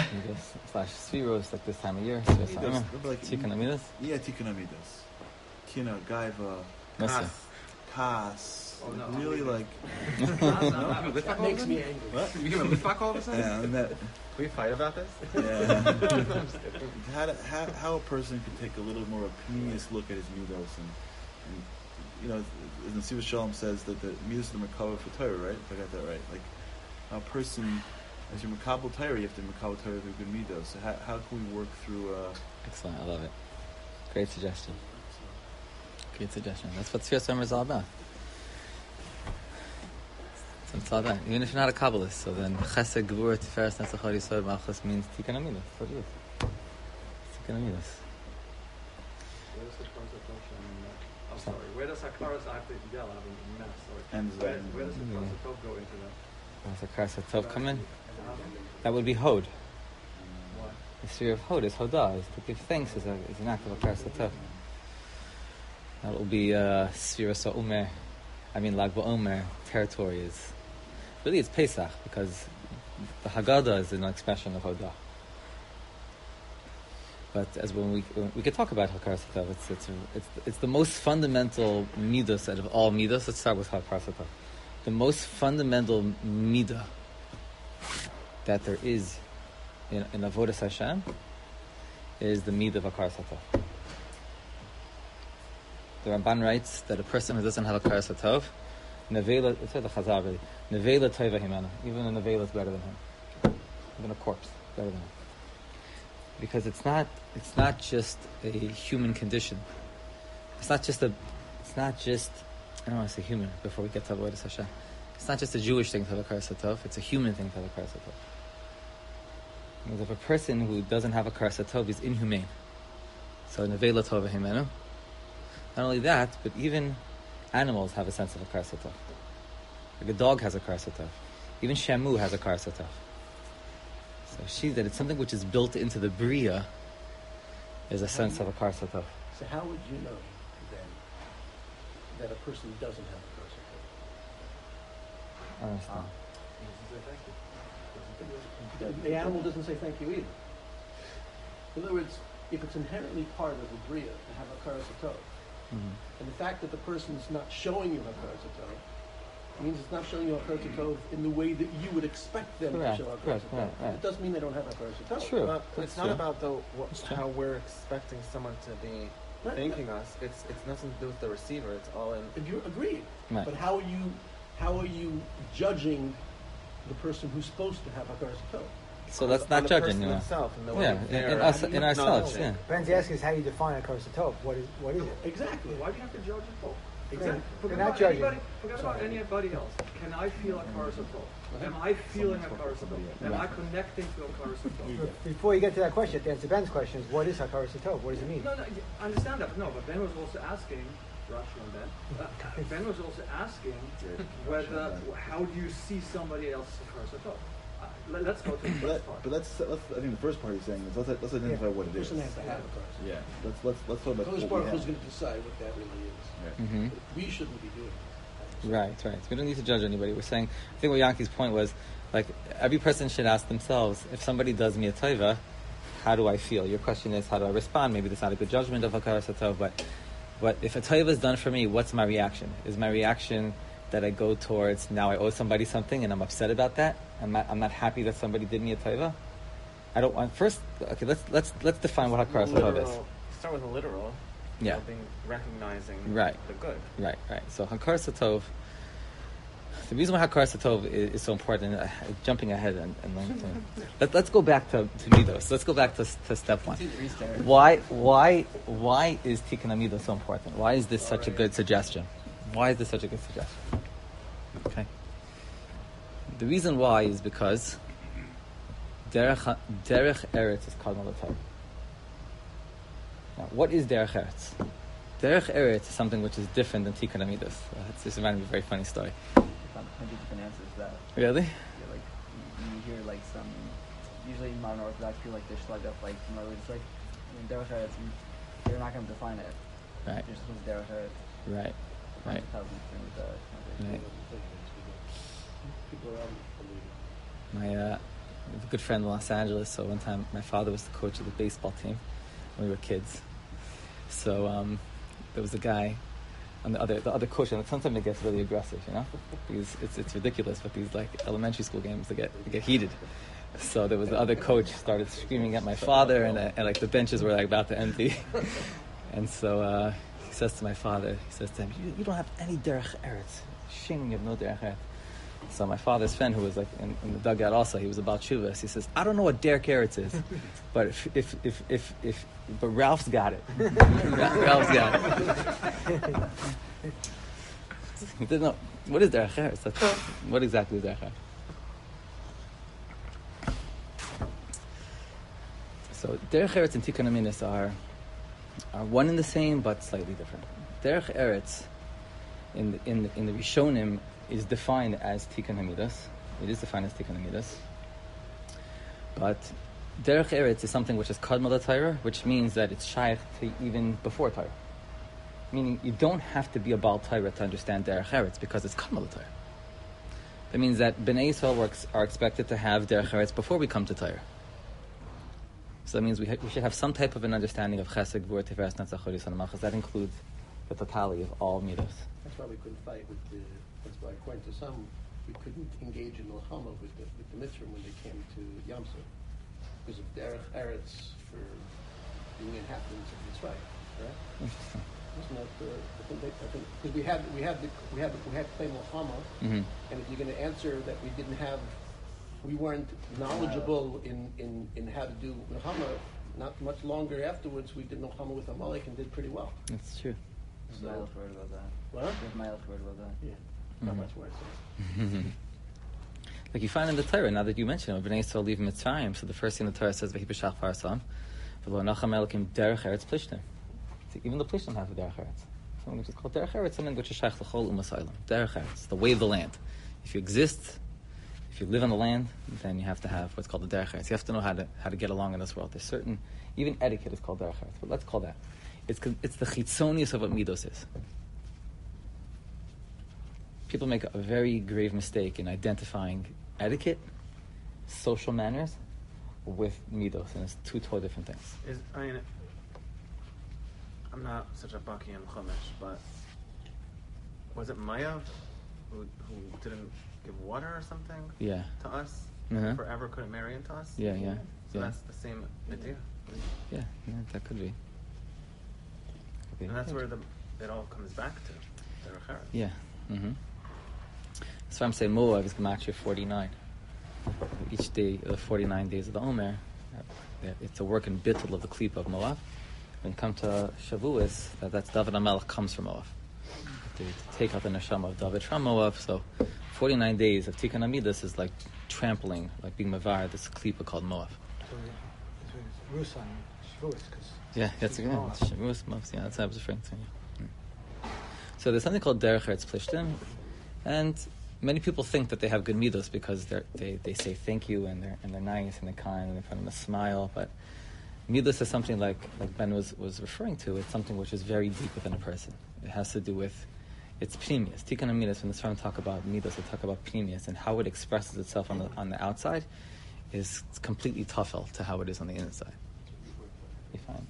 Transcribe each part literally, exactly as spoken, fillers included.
Midas slash Sfiros, like this time of year. Sfiros Midas, Ha'omer. like- Tikkun Amidas. Yeah, Tikkun Amidas. Kina, Gaiva, Masa. Kas. Kas. Oh, no. Really like. That makes me angry. What? You give a liftback all of a sudden? Yeah, and that. Can we fight about this? Yeah. how, to, how, how a person could take a little more opinious look at his midos, and, and you know, as Nesiva Shalom says that the midos are the makabel for Torah, right? If I got that right, like a person, as you're makabel Torah, you have to makabel Torah with good midos. So how, how can we work through? Uh, Excellent, I love it. Great suggestion. Great suggestion. That's what Sfiras Ha'omer is all about. So it's all about. Even if you're not a Kabbalist, so then Chesed, Gevurah, Tiferes, Netzach, Hod, Yisod, Malchus means Tikkun Amidas. That's what it is. Tikkun Amidas. Where does Hakaras Hatov show in that? I'm sorry. Where does Hakaras, I have to yell, I have a mess. Sorry. And Where, then- where does Hakaras Yeah. Hatov go into that? Does the Hakaras Hatov come in? Um, That would be Hod. What? The sphere of Hod is Hodah, is to give thanks, is, a, is an act of Hakaras Hatov. That will be uh, Sfiras Ha'omer. I mean, Lag BaOmer territory is. Really, it's Pesach, because the Haggadah is an expression of Hodah. But as when we when we could talk about Hakaras Hatov, it's it's it's it's the most fundamental midas out of all midas. Let's start with Hakaras Hatov. The most fundamental midah that there is in, in Avodas Hashem is the midah of Hakaras Hatov. The Ramban writes that a person who doesn't have Hakaras Hatov, nevela, it's the Chazar really, nevela toiva himena. Even a nevela is better than him. Even a corpse is better than him. Because it's not it's not just a human condition. It's not just a it's not just I don't want to say human before we get to Avodas Hashem. It's not just a Jewish thing to have Hakaras Hatov, it's a human thing to have Hakaras Hatov. Because if a person who doesn't have Hakaras Hatov is inhumane, so nevela tova himenu. Not only that, but even animals have a sense of Hakaras Hatov. Like a dog has a Hakaras Hatov. Even Shamu has a Hakaras Hatov. So she that it's something which is built into the Bria is a sense of a Hakaras Hatov. So how would you know then that a person doesn't have a Hakaras I understand. Hatov? The animal doesn't say thank you either. In other words, if it's inherently part of the Bria to have a Hakaras Hatov, Mhm. and the fact that the person is not showing you Hakaras Hatov means it's not showing you Hakaras Hatov in the way that you would expect them Correct, to show Hakaras correct, Hatov. right, right. It doesn't mean they don't have Hakaras Hatov. True. But That's it's not true. about though what, That's true. how we're expecting someone to be Right, thanking right. us. It's it's nothing to do with the receiver. It's all in. If you agree, Right. but how are you how are you judging the person who's supposed to have Hakaras Hatov? So that's on not the judging, person you know. himself and the Yeah, way in, they're in, us, how do in you ourselves, acknowledge yeah. it. Ben's asking is how do you define a Hakaras Hatov? What is what is it? Exactly. Why do you have to judge it for? Exactly. Forget You're not about judging. anybody. Forget about anybody else. Can I feel a Hakaras Hatov? Am I feeling a Hakaras Hatov? Am I connecting to a Hakaras Hatov? Before you get to that question, to answer Ben's question, is what is Hakaras Hatov? What does it mean? No, no, I understand that. No, but Ben was also asking, Rashi and Ben, uh, Ben was also asking whether, how do you see somebody else's Hakaras Hatov? Uh, let, let's go to the But, first that, part. but let's, let's. I think the first part he's saying is let's let's identify Yeah. what it The is. person has to have Hakaras Hatov. Yeah. Let's let's let's talk about Kodesh what Baruch we Hu's have. going to decide what that really is. Right. Mm-hmm. We shouldn't be doing that. Right, right. We don't need to judge anybody. We're saying, I think what Yanki's point was, like, every person should ask themselves, if somebody does me a taiva, how do I feel? Your question is, how do I respond? Maybe that's not a good judgment of Hakaras Hatov, but, but if a taiva is done for me, what's my reaction? Is my reaction that I go towards, now I owe somebody something and I'm upset about that? I'm not, I'm not happy that somebody did me a taiva? I don't want, first, okay, let's, let's, let's define what Hakaras Hatov is. Literal- Start with a literal. you Yeah. know, being recognizing Right. the good. Right, right. So Hakaras Hatov, the reason why Hakaras Hatov is, is so important, uh, jumping ahead and, and learning to, let, let's go back to, to Midos. Let's go back to, to step one. Why, why, why is Tikkun Amidah so important? Why is this such a good suggestion? Why is this such a good suggestion? Okay. The reason why is because Derech, derech Eretz is called Malatai. Now, what is Derech Eretz? Derech Eretz is something which is different than Tikkun Amidas. Uh, it's just reminded me of a very funny story. Found a hundred different answers to that. Really? Yeah, like you, you hear like some, usually modern Orthodox feel like they're slugged up like from other it's like in Derech Eretz, they're not going to define it. Right. Just was Derech Eretz. Right. Right. Right. Right. People are unbelievable. My uh, have a good friend in Los Angeles. So one time, my father was the coach of the baseball team when we were kids. So um, there was a guy, and the other the other coach, and sometimes it gets really aggressive, you know, because it's it's ridiculous. But these like elementary school games, they get they get heated. So there was the other coach started screaming at my father, and, uh, and like the benches were like about to empty. And so uh, he says to my father, he says to him, "You, you don't have any derech eretz. Shame you have no derech eretz." So my father's friend, who was like in, in the dugout also, he was about shuvas. He says, "I don't know what derech eretz is, but if if if if, if but Ralph's got it. Ralph's got it." He didn't know what is derech eretz. That's, what exactly is derech eretz? So derech eretz and tikkun aminos are are one and the same, but slightly different. Derech eretz in the, in the, in the Rishonim is defined as tikkun hamidos. It is defined as tikkun hamidos. But derech eretz is something which is kadmal Torah, which means that it's shaykh to even before Torah. Meaning you don't have to be a Baal Torah to understand derech eretz because it's kadmal Torah. That means that Bnei Yisrael works are expected to have derech eretz before we come to Torah. So that means we, ha- we should have some type of an understanding of chesed, gvur, tiferes, netzach, chod, yisod, malchus. That includes the totality of all midos. That's why we couldn't fight with the. That's why, according to some, we couldn't engage in milchama with the with the Mitzrayim when they came to Yamsuf because of derech eretz for being inhabitants of Mitzrayim. Right? Interesting. Isn't that the? I think they, I think because we had we had the we had we had to play milchama, Mm-hmm. and if you're going to answer that we didn't have. We weren't knowledgeable in, in, in how to do milchama. Not much longer afterwards, we did milchama with Amalek and did pretty well. That's true. There's So- Miles word about that. What? There's Miles word about that. Yeah, not Mhm. much worse. Like you find in the Torah, now that you mention it, Bnei Yisrael leave Mitzrayim, so the first thing the Torah says, "V'hibashach parasam, v'lo nacham elikim derech eretz plishtim." So even the plishtim have a derech eretz. Something which is called derech eretz, something which is shaykh l'chol umas ha'olam. Derech eretz, the way of the land. If you exist, if you live on the land, then you have to have what's called the derech eretz. You have to know how to how to get along in this world. There's certain, even etiquette is called derech eretz, but let's call that. It's it's the chitzonius of what midos is. People make a very grave mistake in identifying etiquette, social manners, with midos, and it's two totally different things. Is I mean, I'm not such a baki in Chumash, but was it Mayav who, who didn't give water or something Yeah. to us? Uh-huh. Forever couldn't marry into us? Yeah, yeah, So yeah. that's the same idea. Yeah, yeah, that could be. Could be. And that's where the it all comes back to. Derech eretz. Yeah. Mm-hmm. That's why I'm saying Moav is Gematria forty-nine. Each day, the forty-nine days of the Omer, uh, it's a work in bittul of the klipa of Moav. When you come to Shavuos, that, that's David HaMelech comes from Moav. To, to take out the neshama of David from Moav. So forty-nine days of Tikkun Amidas is like trampling, like being mavar, this klipa called Moav. So it's Rus on Shavuos, because Yeah, that's again. Shavuos, Moav, yeah, that's what I was referring to. Yeah. Mm. So there's something called Derech Eretz Plishtim, and many people think that they have good midos because they they they say thank you and they're and they're nice and they're kind and they put them a smile. But midos is something like like Ben was, was referring to. It's something which is very deep within a person. It has to do with its pnimius. Tikkun Amidas. When the Sfarim talk about midos, they talk about pnimius and how it expresses itself on the on the outside is completely tafel to how it is on the inside. You find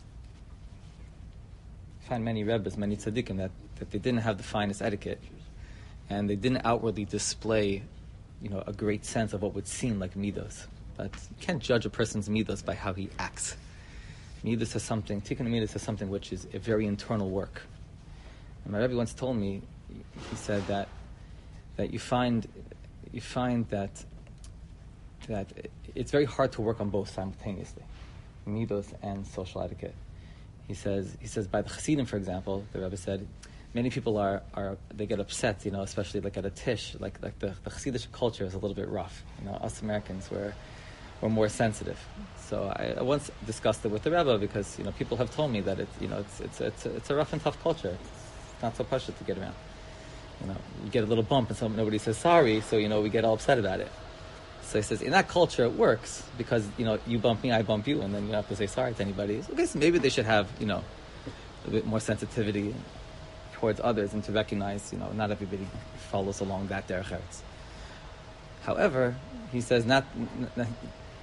you find many rebbes, many tzaddikim that, that they didn't have the finest etiquette. And they didn't outwardly display, you know, a great sense of what would seem like midos. But you can't judge a person's midos by how he acts. Midos is something, tikkun midos is something which is a very internal work. And my Rebbe once told me, he said that that you find you find that that it's very hard to work on both simultaneously, midos and social etiquette. He says he says by the Chassidim, for example, the Rebbe said. Many people are, are they get upset, you know, especially like at a tish, like like the, the Chassidish culture is a little bit rough. You know, us Americans were were more sensitive. So I, I once discussed it with the Rebbe because you know people have told me that it's you know it's it's it's a, it's a rough and tough culture. It's not so precious to get around. You know, you get a little bump and so nobody says sorry, so you know we get all upset about it. So he says in that culture it works because you know you bump me, I bump you, and then you don't have to say sorry to anybody. So I guess maybe they should have you know a bit more sensitivity towards others and to recognize, you know, not everybody follows along that derech eretz. However, he says not, not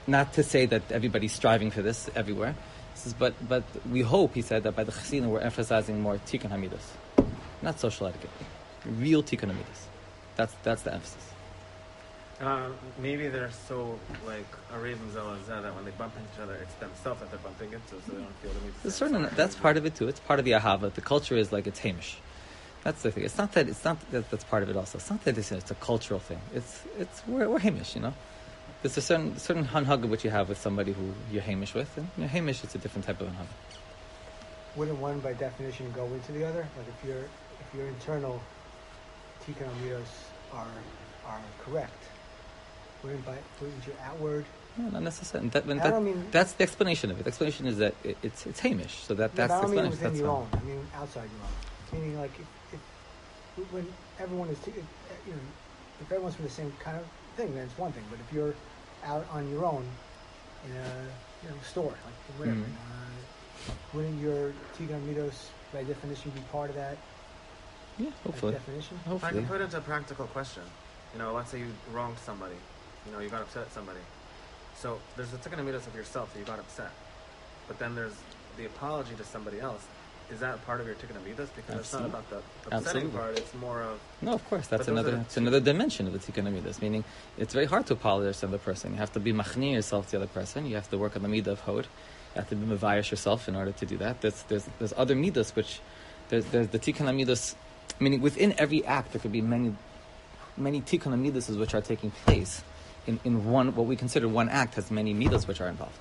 not to say that everybody's striving for this everywhere. He says, but but we hope, he said, that by the Chassidim we're emphasizing more tikkun hamidas, not social etiquette, real tikkun hamidas. That's that's the emphasis. Uh, maybe they're so like a Raven Zelazah that when they bump into each other, it's themselves that they're bumping into, so they don't feel the need to There's say certain sorry. that's part of it too. It's part of the ahava. The culture is like it's Hamish. That's the thing. It's not that. It's not that. That's part of it also. It's not that it's, it's a cultural thing. It's it's we're, we're Hamish. You know, there's a certain certain hanhaga which you have with somebody who you're Hamish with, and you're Hamish. It's a different type of hanhaga. Wouldn't one by definition go into the other? Like if your if your internal tikkun amidos are are correct, wouldn't by wouldn't your outward? No, not necessarily. That, when I that, don't mean- that's the explanation of it. The explanation is that it, it's it's Hamish. So that Yeah, that's but I the don't mean explanation. within That's your fine. own. I mean outside your own. Meaning like if, if when everyone is, t- if, you know, if everyone's from the same kind of thing, then it's one thing. But if you're out on your own in a you know store, like whatever, Mhm. uh, wouldn't your tikkun amidos by definition be part of that? Yeah, By hopefully. definition. If I Hopefully. can put it into a practical question, you know, let's say you wronged somebody, you know, you got upset at somebody. So there's the tikkun amidos of yourself that you got upset, but then there's the apology to somebody else. Is that part of your tikkun amidos? Because it's not Absolutely. about the upsetting Absolutely. part; it's more of No, of course, that's But those are another. the It's two- another dimension of the tikkun amidas. Meaning, it's very hard to apologize to the other person. You have to be machni yourself to the other person. You have to work on the midah of hod. You have to be mevayish yourself in order to do that. There's there's there's other midas which there's there's the tikkun amidas. Meaning, within every act, there could be many many tikkun amidas which are taking place. In in one, what we consider one act has many midas which are involved.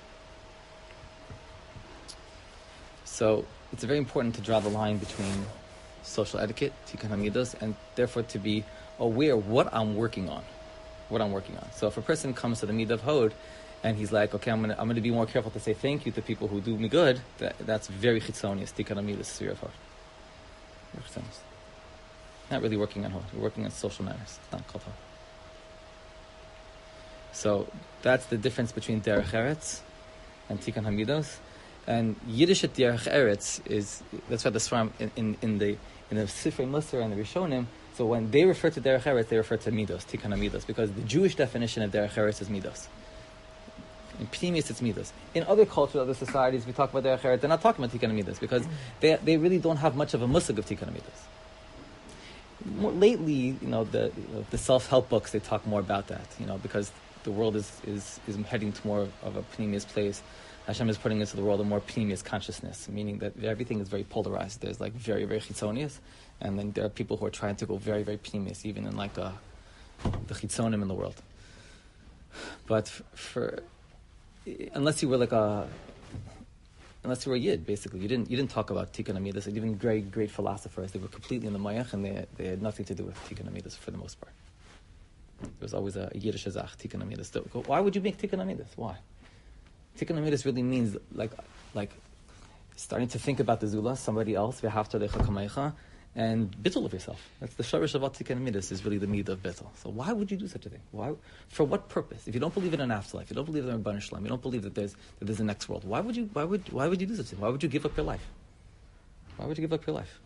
So it's very important to draw the line between social etiquette, tikkun hamidos, and therefore to be aware what I'm working on, what I'm working on. So if a person comes to the midah of hod, and he's like, okay, I'm gonna I'm gonna be more careful to say thank you to people who do me good. That, that's very chitzonius, tikkun hamidos, sphere of hod. Very chitzonius. Not really working on hod. We're working on social manners. It's not called hod. So that's the difference between derech eretz and tikkun hamidos. And Yiddish at derech eretz is, that's why the Sfarim in, in, in the in the Sifrei Musar and the Rishonim, so when they refer to derech eretz, they refer to midos, tikkun hamidos, because the Jewish definition of derech eretz is midos. In Pnimis, it's midos. In other cultures, other societies, we talk about derech eretz, they're not talking about tikkun hamidos, because they they really don't have much of a musag of tikkun hamidos. More lately, you know, the you know, the self-help books, they talk more about that, you know, because the world is, is, is heading to more of a pneumius place. Hashem is putting into the world a more pneumius consciousness, meaning that everything is very polarized. There's like very, very chitzonius, and then there are people who are trying to go very, very pneumius, even in like a, the chitzonim in the world. But f- for, unless you were like a, unless you were a yid, basically, you didn't you didn't talk about tikkun hamidos. Even great, great philosophers, they were completely in the mayach, and they, they had nothing to do with tikkun hamidos for the most part. There was always a Yiddish azach, tikkun hamidos. Why would you make tikkun hamidos? Why? Tikkun hamidos really means like like starting to think about the zula, somebody else, v'havta lecha kamecha, and bittul of yourself. That's the shorish of tikkun hamidos, is really the midah of bittul. So why would you do such a thing? Why? For what purpose? If you don't believe in an afterlife, you don't believe in a Rebbeinu Shalom, you don't believe that there's that there's a next world. Why would you? Why would? Why would you do such a thing? Why would you give up your life? Why would you give up your life?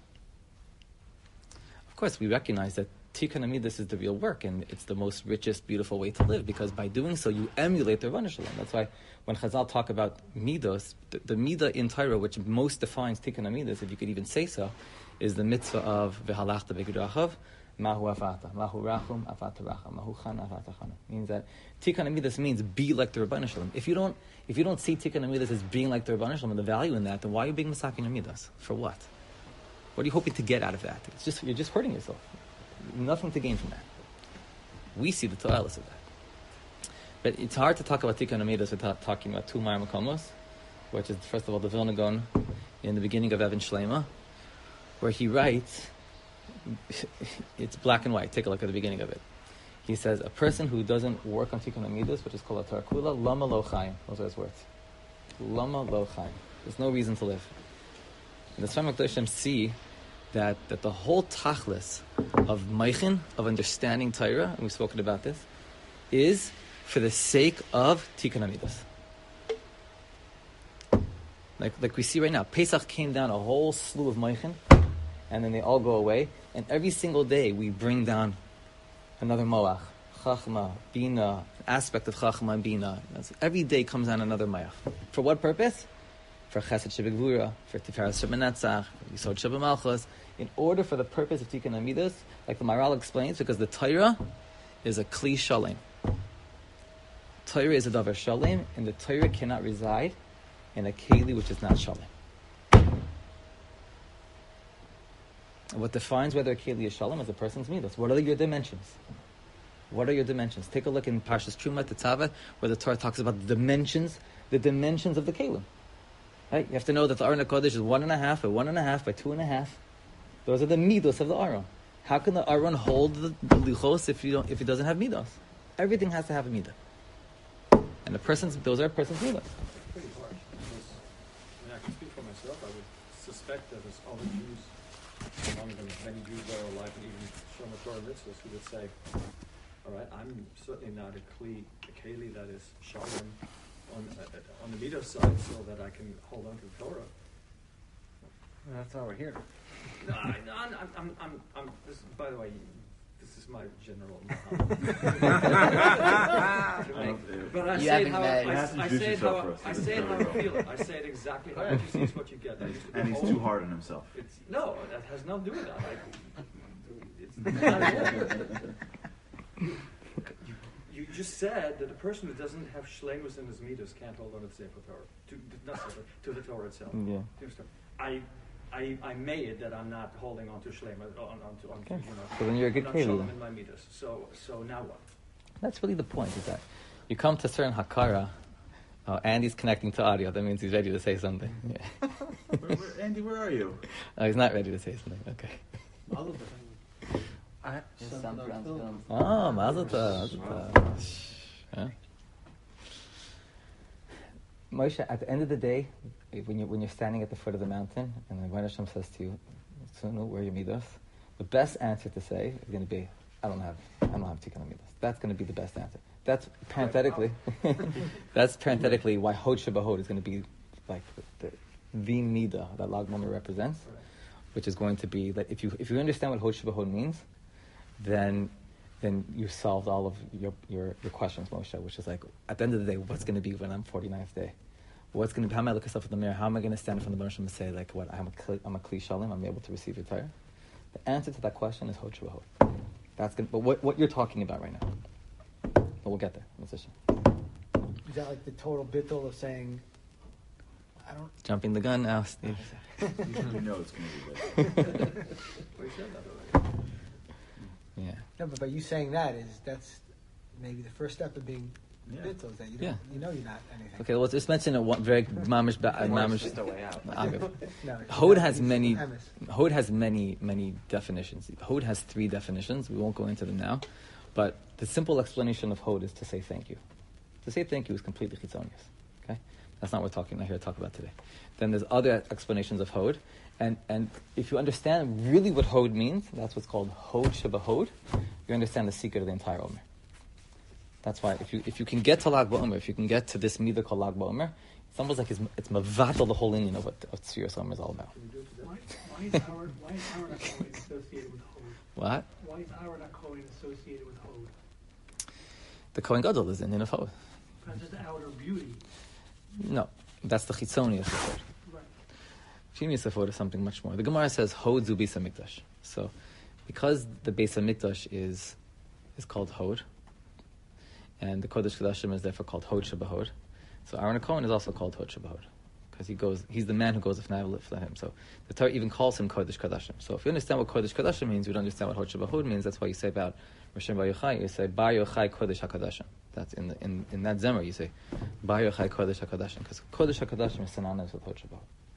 Of course, we recognize that tikkun hamidos is the real work, and it's the most richest, beautiful way to live, because by doing so, you emulate the Rebbeinu Shalom. That's why when Chazal talk about midos, the, the midah in Torah, which most defines tikkun hamidos, if you could even say so, is the mitzvah of v'halachta v'gedrachav, mahu avata, mahu rachum, avata racham, mahu chan, avata chan. Means that tikkun hamidos means be like the Rebbeinu Shalom. If you don't, if you don't see tikkun hamidos as being like the Rebbeinu Shalom and the value in that, then why are you being masakin your midos? For what? What are you hoping to get out of that? It's just you're just hurting yourself. Nothing to gain from that. We see the to'elas of that. But it's hard to talk about tikkun hamidos without talking about two Mar Makomos, which is, first of all, the Vilna Gaon in the beginning of Evan Shlema, where he writes, it's black and white, take a look at the beginning of it. He says, a person who doesn't work on tikkun hamidos, which is called a Torah Kula, lama lo chayim. Those are his words. Lama lo chayim. There's no reason to live. And the Sfarim HaKadoshim see that, that the whole tachlis of meichin, of understanding Torah, and we've spoken about this, is for the sake of tikkun hamidos. Like, like we see right now, Pesach came down a whole slew of meichin, and then they all go away, and every single day we bring down another moach, Chachma, Bina, aspect of Chachma and Bina. Every day comes on another Mayach. For what purpose? For Chesed Shebegvura, for Tiferes Shebenetzach, for Yisod Shebemalchus. In order for the purpose of Tikkun Amidus, like the Maharal explains, because the Torah is a Kli Shalem. Torah is a Davar Shalem, and the Torah cannot reside in a Keli which is not Shalem. And what defines whether a Keli is Shalem is a person's Midas. What are your dimensions? What are your dimensions? Take a look in Parshas Truma, Tetzaveh, where the Torah talks about the dimensions, the dimensions of the Kelim. Right? You have to know that the Aron HaKodesh is one and a half by one and a half by two and a half. Those are the midos of the Aron. How can the Aron hold the, the lichos if you don't, if it doesn't have midos? Everything has to have a midah. And the person's, those are a person's midos. Pretty harsh. Because, I mean, I can speak for myself. I would suspect that there's other Jews, among them many Jews that are alive, and even Shomer Torah mitzvahs, who would say, all right, I'm certainly not a kli, a keli that is shalom on uh, on the midah side, so that I can hold on to the Torah. Well, that's why we're here. No, I, no, I'm, I'm, I'm, I'm, I'm this, by the way, this is my general. But I You say it haven't how met- I, you have to I introduce say it yourself how first. I say it how I feel it. I say it exactly how you see is what you get. I used to be And he's old. too hard on himself. It's no, that has nothing to do with that. Like, it's not at all. you, you just said that a person who doesn't have shlemus in his midas can't hold on to the Sefer Torah, to not Sefer, to the Torah itself. Yeah. Do you understand? I, I, I made it that I'm not holding on to shlemus, on, on to, on to, Okay. you know. So then you're a good not keli. shalom in my midas. So, so now what? That's really the point, is that you come to a certain hakara, uh, Andy's connecting to audio, that means he's ready to say something. Yeah. where, where, Andy, where are you? Oh, he's not ready to say something, okay. Mazel tov. I, Just Some some dog Brown's film. films. Oh, mazel tov, mazel tov. Yeah. Moshe, at the end of the day, when you're, when you're standing at the foot of the mountain, and the Rebbeinu Shem says to you, Tzunu, where are your midos? The best answer to say is going to be, I don't have, I don't have tikkun midos. That's going to be the best answer. That's parenthetically, that's parenthetically why Hod Shebahod is going to be like the, the midah that Lag Bomer represents, which is going to be that if you if you understand what Hod Shebahod means, then then you solved all of your, your, your questions, Moshe, which is like, at the end of the day, what's going to be when I'm forty-ninth day? What's going to be, how am I look myself in the mirror? How am I going to stand in front of the Baruch and say, like, what, I'm a, kli- I'm a Kli Shalom, I'm able to receive your Torah? The answer to that question is Hod Shebahod. That's going but what, what you're talking about right now. But we'll get there. That's Is that like the total bittul of saying, I don't... Jumping the gun now, Steve. You know it's going to be good. Well, you said that already. Yeah. No, but by you saying that is, that's maybe the first step of being Yeah. bittul, is that you, don't, Yeah. you know you're not anything. Okay, well, just mention a one very mamish, ba- uh, Or it's mamish. just a way out. Agav. No, Hod you're has not- many. emes. Hod has many, many definitions. Hod has three definitions. We won't go into them now, but the simple explanation of Hod is to say thank you. To say thank you is completely chitzonius. Okay, that's not what we're talking. Not here to talk about today. Then there's other explanations of Hod, and and if you understand really what Hod means, that's what's called Hod Shebahod. You understand the secret of the entire Omer. That's why if you if you can get to Lag BaOmer, if you can get to this midah called Lag BaOmer, it's almost like it's, it's mavatal the whole union of what what Tzfiras Omer is all about. Why, why is Aaron, why is Aaron HaKohen associated with Hod? What? Why is Aaron HaKohen associated with Hod? The Kohen Gadol is in in a Hod. Not just the outer beauty. No, that's the chitzonius of Hod. Right. Pnimius of Hod is something much more. The Gemara says Hod zu Beis Hamikdash. So, because the Beis Hamikdash is is called Hod, and the Kodesh Kodashim is therefore called Hod Shebahod, so Aaron HaKohen is also called Hod Shebahod because he goes. He's the man who goes if not for him. So the Torah even calls him Kodesh Kodashim. So if you understand what Kodesh Kodashim means, you'd understand what Hod Shebahod means. That's why you say about Rishon Bar Yochai, you say Bar Yochai Kodesh HaKodashim. That's in the, in in that Zemer you say Bar Yochai Kodesh HaKodashim because Kodesh HaKodashim is synonymous with Hod Shebahod.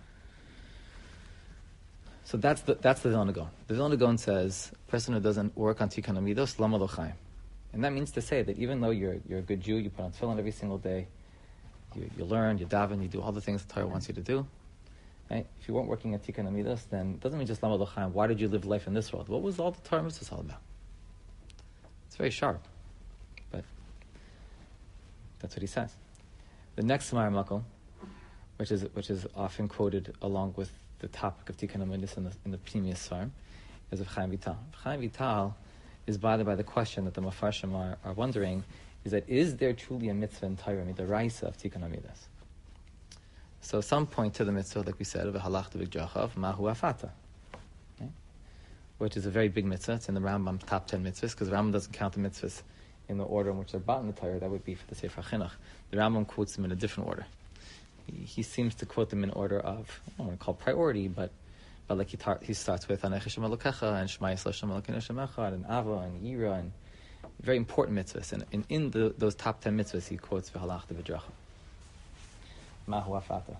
So that's the that's the Vilna Gaon. The Vilna Gaon says, a person who doesn't work on Tikkun Amidos, Lama Lo Chaim. And that means to say that even though you're you're a good Jew, you put on tefillin every single day, you, you learn, you daven, you do all the things the Torah wants you to do. Right? If you weren't working at Tikkun Amidos, then it doesn't mean just Lama Lo Chaim. Why did you live life in this world? What was all the Torah mitzvahs all about? It's very sharp. But that's what he says. The next Gemara Makom, which is which is often quoted along with the topic of Tikkun Amidos in the in the Pnimius Svarim, is of Chaim Vital. Chaim Vital is bothered by the question that the Mefarshim are, are wondering, is that is there truly a mitzvah in Torah, midaraisa of Tikkun Amidas? So some point to the mitzvah, like we said, of halachta b'gjachav, mahu afata, okay? Which is a very big mitzvah. It's in the Rambam's top ten mitzvahs, because the Rambam doesn't count the mitzvahs in the order in which they're brought in the Torah. That would be for the Sefer Chinuch. The Rambam quotes them in a different order. He, he seems to quote them in order of, I don't want to call priority, but but like he, tar- he starts with Anei Hashem Elokecha and Shema Yisrael Hashem Elokeinu Hashem Echad and Ava and Yira and very important mitzvahs. And, and in the, those top ten mitzvahs, he quotes v'halachta v'dracha. Mahu afata.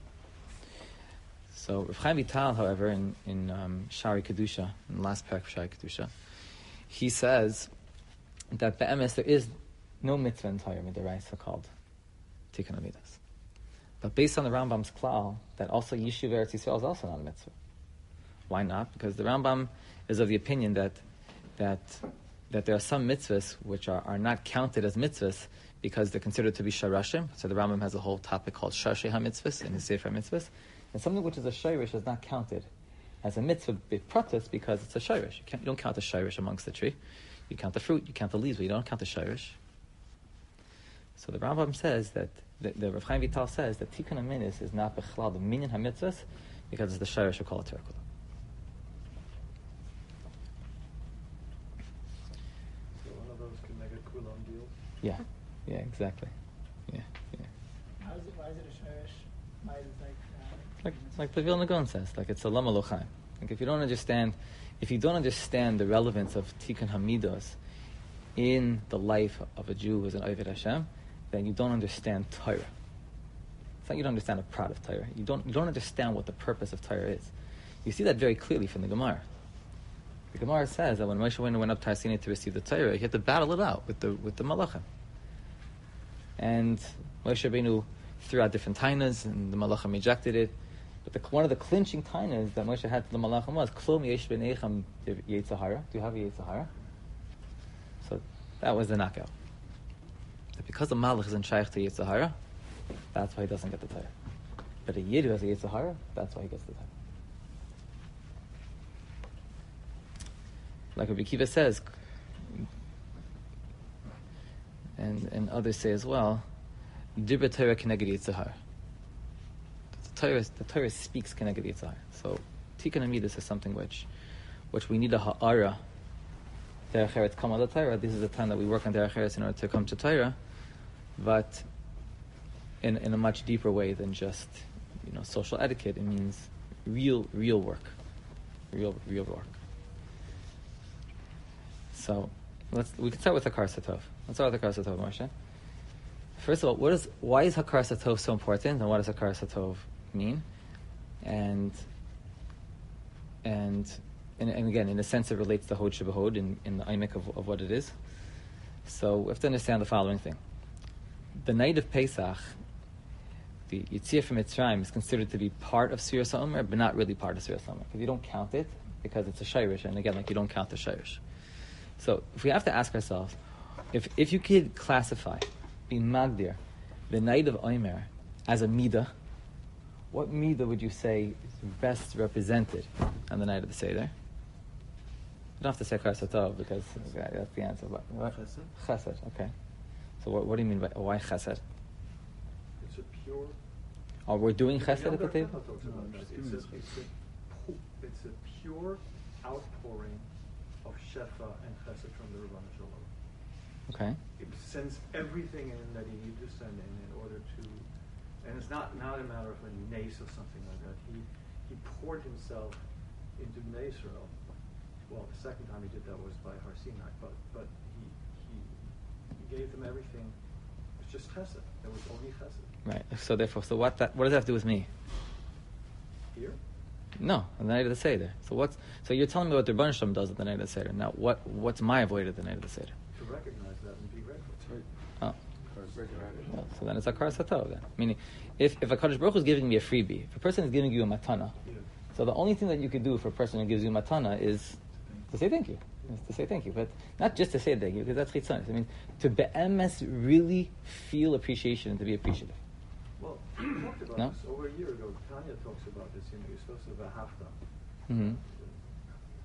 So Rav Chaim Vital, however, in in um, Shari Kedusha, in the last parak of Shari Kedusha, he says that be'emes there is no mitzvah in Torah midaraisa called Tikkun Amidas. But based on the Rambam's klal, that also Yishuv Eretz Yisrael is also not a mitzvah. Why not? Because the Rambam is of the opinion that that that there are some mitzvahs which are, are not counted as mitzvahs because they're considered to be sharashim. So the Rambam has a whole topic called Sharshei HaMitzvahs in his Sefer HaMitzvahs. And something which is a shirish is not counted as a mitzvah b'pratis because it's a shirish. You, can't, you don't count the shirish amongst the tree. You count the fruit, you count the leaves, but you don't count the shirish. So the Rambam says that, the, the Rav Chaim Vital says that Tikkun HaMinis is not b'chlal the minyan HaMitzvahs because it's the shirish of Kol HaTorah. Yeah, yeah, exactly. Yeah, yeah. How is it, why is it a shirish? Why is it like... Uh, Like, like the Vilna Gaon says, like it's a lama lochaim. Like if you don't understand, if you don't understand the relevance of Tikkun Hamidos in the life of a Jew who is an Oved Hashem, then you don't understand Torah. It's not you don't understand a prat of Torah. You don't you don't understand what the purpose of Torah is. You see that very clearly from the Gemara. The Gemara says that when Moshe went went up to Har Sinai to receive the Torah, he had to battle it out with the with the Malachim. And Moshe Rabbeinu threw out different tainas, and the Malachim rejected it. But the, one of the clinching tainas that Moshe had to the Malachim was Klom Yesh B'neichem Yetzer Hara. Do you have a Yetzer Hara? So that was the knockout. That because the Malach isn't shaykh to Yetzer Hara, that's why he doesn't get the Torah. But a Yid who has a Yetzer Hara, that's why he gets the Torah. Like Rabbi Kiva says, and and others say as well, Dibra Torah Keneged Yetzer Hara. The Torah, the Torah speaks Keneged Yetzer Hara. So Tikkun Amidas is something which, which we need a ha'ara. Derech Eretz come on the Torah. This is the time that we work on Derech Eretz in order to come to Torah, but in in a much deeper way than just you know social etiquette. It means real real work, real real work. So let's we can start with Hakar Satov. Let's start with Hakar Satov, Moshe. First of all, what is why is Hakar Satov so important, and what does Hakar Satov mean? And and and, and again, in a sense, it relates to Hod Shebehod in, in the Aimek of, of what it is. So we have to understand the following thing: the night of Pesach, the Yetziah from Mitzrayim is considered to be part of Sfiras HaOmer, but not really part of Sfiras HaOmer because you don't count it because it's a shirish, and again, like you don't count the shirish. So if we have to ask ourselves, if if you could classify, be magdir, the night of Omer as a midah, what midah would you say is best represented on the night of the Seder? You don't have to say Chesed Tov because okay, that's the answer. But what? Chesed. Chesed, okay. So what, what do you mean by why Chesed? It's a pure. Oh, we're doing Chesed at the Younger table? Rebbe talks about that. It's a, it's, a, it's a pure outpouring of Shefa and Chesed from the Rebbeinu Shalom. Okay. It sends everything in that you need to send in in order to, and it's not, not a matter of a nace or something like that. He he poured himself into Bnei Israel. Well, the second time he did that was by Har Sinai, but but he he, he gave them everything. It's just Chesed. There was only Chesed. Right. So therefore, so what that what does that have to do with me? Here? No, on the night of the Seder. So what's so you're telling me what the Rebbeinu Shalom does at the night of the Seder. Now what what's my avoid at the night of the Seder? To recognize that and be grateful. Oh. Well, so then it's a Hakar Satov then. Meaning, if, if a Kadosh Baruch Hu is giving me a freebie, if a person is giving you a matana, Yeah. so the only thing that you could do for a person who gives you a matana is to say thank you. Is to say thank you. But not just to say thank you, because that's chitzonis. I mean, to be'emes really feel appreciation and to be appreciative. Well, we talked about No? this over a year ago. Tanya talks about this. You know, you're supposed to have a hafta. Mm-hmm.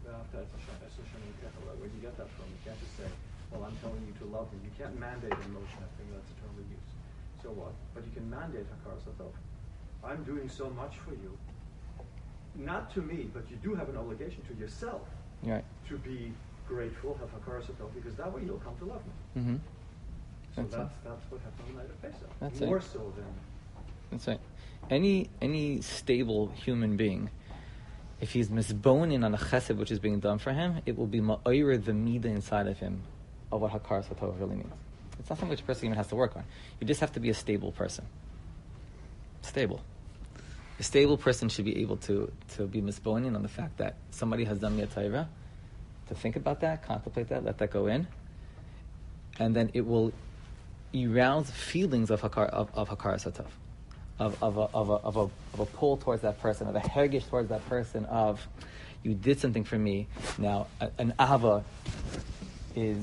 Where do you get that from? You can't just say, well, I'm telling you to love me. You can't mandate an emotion. I think that's a term we use. So what? But you can mandate Hakaras Hatov. I'm doing so much for you. Not to me, but you do have an obligation to yourself Right. to be grateful, have Hakaras Hatov, because that way you'll come to love me. Mm-hmm. So That's that's, right. that's what happened on the night of Pesach. That's More it. so than... That's right. Any any stable human being, if he's misboning on a chesed which is being done for him, it will be ma'oyer the midah inside of him of what Hakaras Hatov really means. It's not something which a person even has to work on. You just have to be a stable person. Stable. A stable person should be able to, to be misboning on the fact that somebody has done me a taiva, to think about that, contemplate that, let that go in, and then it will arouse feelings of Hakar of, of Hakaras Hatov. Of of a, of a of a of a pull towards that person, of a hergish towards that person. Of you did something for me. Now a, an ava is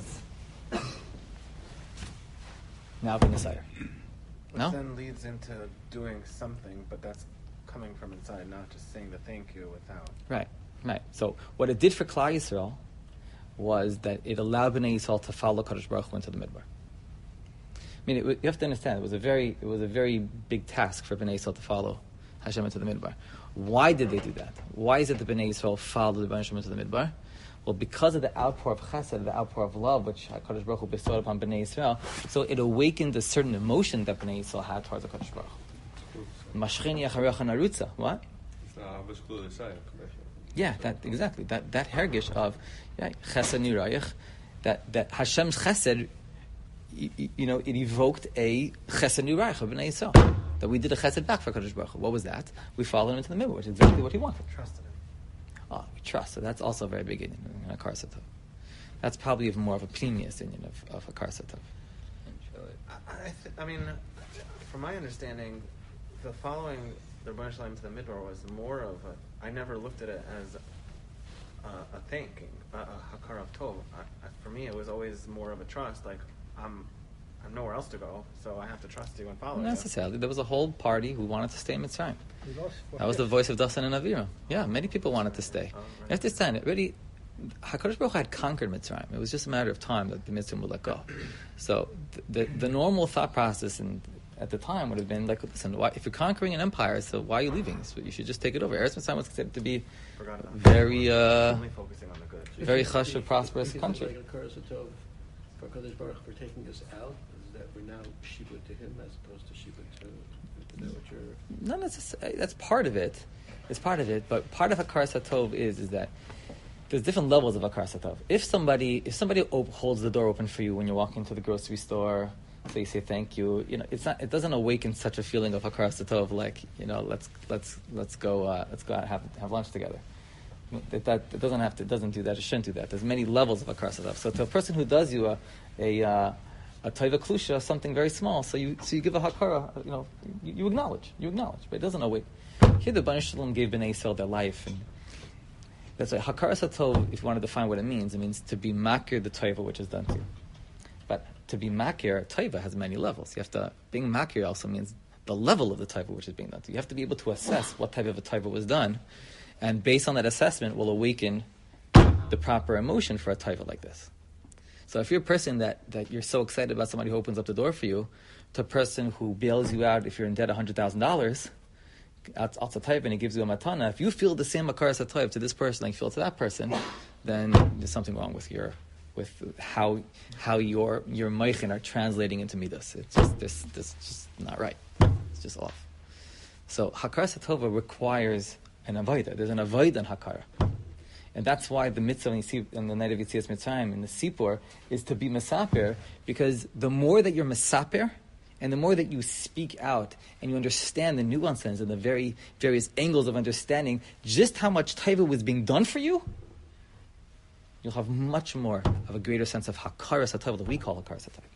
now being desire. Which No, then leads into doing something, but that's coming from inside, not just saying the thank you without. right, right. So what it did for Klal Yisrael was that it allowed Bnei Yisrael to follow Kadosh Baruch Hu into the midbar. I mean, it, you have to understand, it was a very, it was a very big task for Bnei Yisrael to follow Hashem into the midbar. Why did they do that? Why is it that Bnei Yisrael followed the Hashem into the midbar? Well, because of the outpour of chesed, the outpour of love, which HaKadosh Baruch Hu bestowed upon Bnei Yisrael, so it awakened a certain emotion that Bnei Yisrael had towards the HaKadosh Baruch Hu. Mashchini acharecha narutza. What? Yeah, that exactly. That that hergish of yeah, chesed nirayich, that that Hashem's chesed. You, you know, it evoked a chesed nirayich of Bnei Yisrael. That we did a chesed back for Kadosh Baruch Hu. What was that? We followed him into the middle, which is exactly what he wanted. Trusted him. Oh, we trust. So that's also a very big in in Hakaras Hatov. That's probably even more of a previous opinion of of Hakaras Hatov. I, I, th- I mean, from my understanding, the following the Rebbeinu Shalom to the Midbar was more of a. I never looked at it as a, a thanking, a, a hakar of tov. I, I, for me, it was always more of a trust. Like I'm, I'm nowhere else to go, so I have to trust you and follow Not you. necessarily. There was a whole party who wanted to stay in Mitzrayim. We lost four That was the fifths. voice of Dasan and Aviram. Yeah, many people wanted to stay. Oh, You right. have to understand, it really, HaKadosh Baruch Hu had conquered Mitzrayim. It was just a matter of time that the Mitzrayim would let go. So the, the the normal thought process in, at the time would have been like, listen, why, if you're conquering an empire, so why are you leaving? So you should just take it over. Eretz Mitzrayim was considered to be Forgot about very, that. uh, Only focusing on the good. very Because chashuv, the- prosperous because country. It's like a Hakaras Hatov for Kadosh Baruch Hu for taking us out. Is that we're now shibud to him as opposed to shibud to? Is that what you're? Not necessarily. That's part of it. It's part of it. But part of Hakaras Hatov is is that there's different levels of Hakaras Hatov. If somebody if somebody op- holds the door open for you when you're walking to the grocery store, so you say thank you. You know, it's not. It doesn't awaken such a feeling of Hakaras Hatov like, you know, let's let's let's go uh, let's go out and have have lunch together. That, that it doesn't have to. It doesn't do that. It shouldn't do that. There's many levels of Hakaras Hatov. So to a person who does you a a uh, a taiva klusha, something very small, so you so you give a hakara, you know, you, you acknowledge, you acknowledge, but it doesn't awake. Here the Bnei Shalom gave Bnei Yisrael their life, and that's why Hakaras Hatov, if you want to define what it means, it means to be makir the taiva which is done to you. But to be makir, taiva has many levels. You have to, being makir also means the level of the taiva which is being done to you. You have to be able to assess what type of a taiva was done, and based on that assessment will awaken the proper emotion for a taiva like this. So if you're a person that, that you're so excited about somebody who opens up the door for you, to a person who bails you out if you're in debt one hundred thousand dollars, out out taiva and he gives you a matana, if you feel the same hakaras hatov to this person like you feel to that person, then there's something wrong with your with how how your your meichin are translating into midas. It's just this this just not right. It's just off. So hakaras hatova requires an avodah. There's an avodah in hakara. And that's why the mitzvah in, see, in the night of Yetzias Mitzrayim, in the Sipur, is to be mesaper, because the more that you're mesaper, and the more that you speak out, and you understand the nuances and the very various angles of understanding just how much taiva was being done for you, you'll have much more of a greater sense of hakaras hatov that we call hakaras hatov.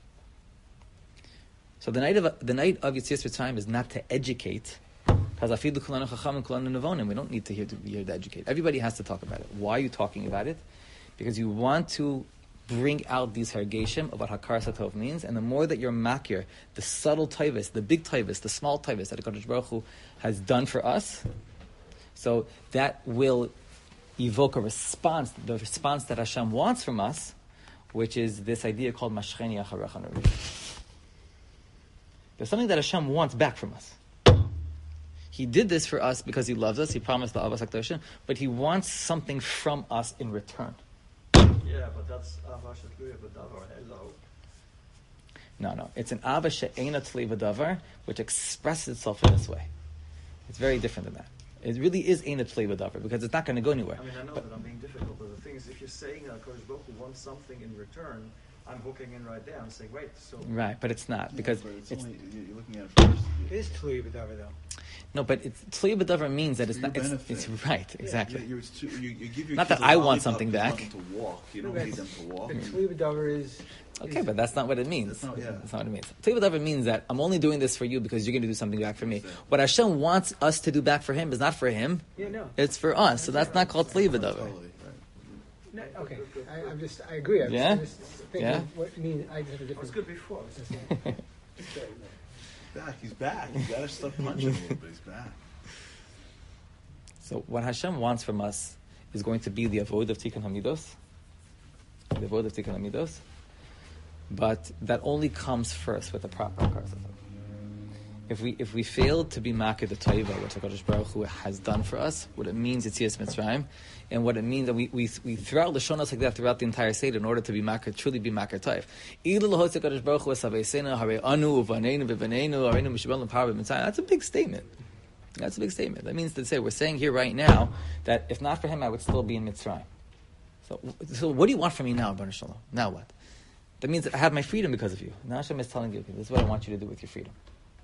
So the night of the night of Yetzias Mitzrayim is not to educate. We don't need to hear to be here to educate. Everybody has to talk about it. Why are you talking about it? Because you want to bring out these hergeshim of what hakaras hatov means, and the more that you're makir, the subtle taivas, the big taivas, the small taivas that HaKadosh Baruch Hu has done for us, so that will evoke a response, the response that Hashem wants from us, which is this idea called Mashcheni Acharecha Neruvi. There's something that Hashem wants back from us. He did this for us because He loves us. He promised the Avos HaKadoshim, but He wants something from us in return. Yeah, but that's Ava Shetluya B'Davar Elo. No, no. It's an Ava She'ena Tli B'Davar, which expresses itself in this way. It's very different than that. It really is Eina Tli B'Davar, because it's not going to go anywhere. I mean, I know but, that I'm being difficult, but the thing is, if you're saying that Kodesh Baruch Hu wants something in return, I'm hooking in right there. I'm saying, wait, so... Right, but it's not, because... Yeah, but it's it's, only, you're looking at it first. It is Tluy B'Davar, though. no, but it's Tli B'Davar means that it's For not... your It's, benefit. it's right, exactly. Yeah, you're, it's too, you, you give your Not kids that a I want lollipop something because you back. want them to walk. You don't But need them to walk. But Tluy B'Davar is... Okay, is- but that's not what it means. That's not- yeah. That's not what it means. Tli B'Davar means that I'm only doing this for you because you're going to do something back for me. Exactly. What Hashem wants us to do back for Him is not for Him. Yeah, no. It's for us. So that's not called Tli B'Davar. Totally, right. No, okay, I, I'm just, I agree. I'm Yeah? just, just thinking Yeah? what it means. I just have a It was different... good before. Just saying. Back, he's back. You gotta stop punching a little bit. He's back. So what Hashem wants from us is going to be the avoid of Tikkun Hamidos, the avoid of Tikkun Hamidos, but that only comes first with the proper Hakaras HaTov. If we if we fail to be Makir the Taiva, which HaKadosh Baruch Hu has done for us, what it means it's Yetzias Mitzrayim, and what it means that we we we throw out Lashonos like that throughout the entire Seder in order to be Makir, truly be Makir Taiv. That's a big statement. That's a big statement. That means to say, we're saying here right now that if not for Him, I would still be in Mitzrayim. So, so what do you want from me now, Baruch Shalom? Now what? That means that I have my freedom because of you. Now Hashem is telling you, okay, this is what I want you to do with your freedom.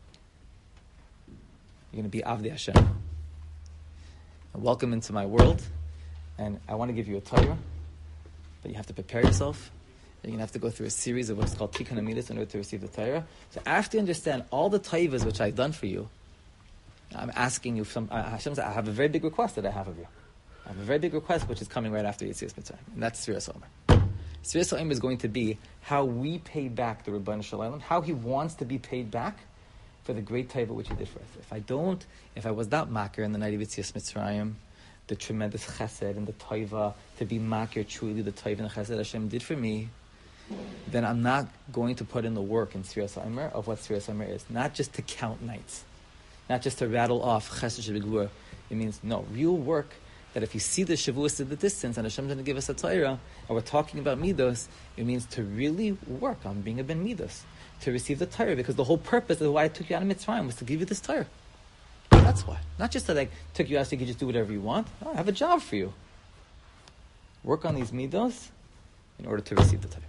You're going to be Avdei Hashem. And welcome into my world, and I want to give you a Torah, but you have to prepare yourself. You're going to have to go through a series of what's called Tikkun Amidas in order to receive the Torah. So after you understand all the Taivas which I've done for you, I'm asking you, some, uh, Hashem said, I have a very big request that I have of you. I have a very big request which is coming right after Yetzias Mitzrayim, and that's Sfiras Omer. Sfiras Omer is going to be how we pay back the Rebbeinu Shalom, how He wants to be paid back for the great taiva which He did for us. If I don't, if I was not makir in the night of Yetzias Mitzrayim, the tremendous chesed and the taiva, to be makir truly the taiva and the chesed Hashem did for me, then I'm not going to put in the work in Sfiras Omer of what Sfiras Omer is. Not just to count nights, not just to rattle off chesed shebegvura. It means, no, real work, that if you see the shavuos in the distance and Hashem's going to give us a Torah, and we're talking about midos, it means to really work on being a ben midos, to receive the Torah, because the whole purpose of why I took you out of Mitzrayim was to give you this Torah. That's why. Not just that I took you out so you could just do whatever you want. No, I have a job for you. Work on these midos in order to receive the Torah.